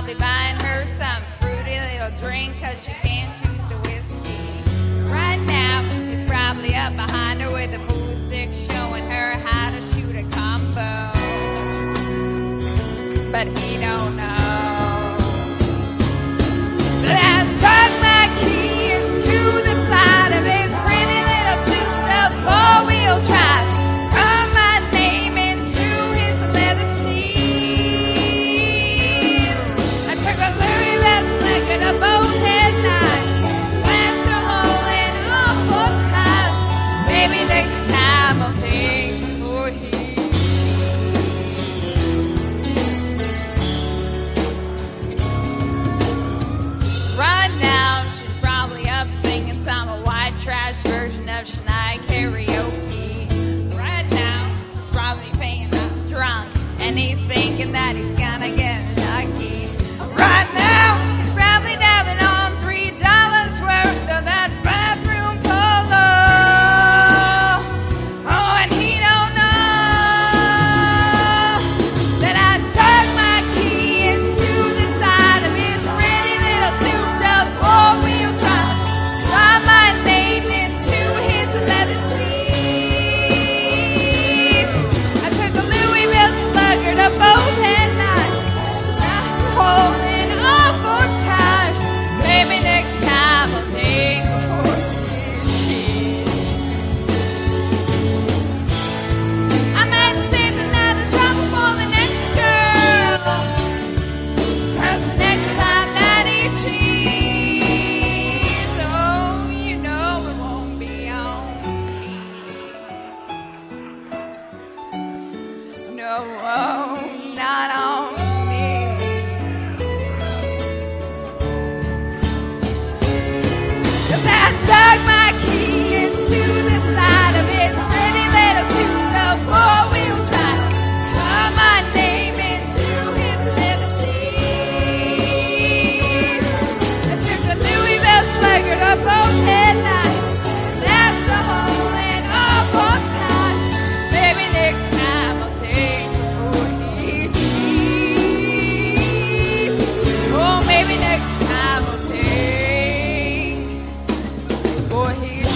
probably buying her some fruity little drink 'cause she can't shoot the whiskey. Right now, it's probably up behind her with a pool stick showing her how to shoot a combo. But he don't know. But I tuck my key into the side of his pretty little souped-up four-wheel drive. Write my name into his leather seats. I took a Louis vest, liquored up both headlights, flashed a hole in all four times. Maybe next time I'll think before he right now, she's probably up singing some white trash version of Shania karaoke. Right now, he's probably paying up drunk, and he's thinking that he's gonna get lucky. Right now, he's probably dabbing on $3 worth of that bathroom polo. Oh, and he don't know that I dug my key into the side of his pretty little souped-up four-wheel drive. Write my name into his leather seats. I took a Louis Vuitton slugger to both headlights, holding all four tires. Maybe next time I'll think before he cheats. I might save another trouble for the next girl, 'cause the next time that he cheats, oh, you know it won't be on me. No, oh, not on me. 'Cause I dug my key into the side of his pretty little souped-up four-wheel drive. Write my name into his leather seats. I took the Louis Vuitton slugger up both headlights, smashed a hole in all four tires. Maybe next time I'll think before he cheats. Oh, maybe next time I'll think before he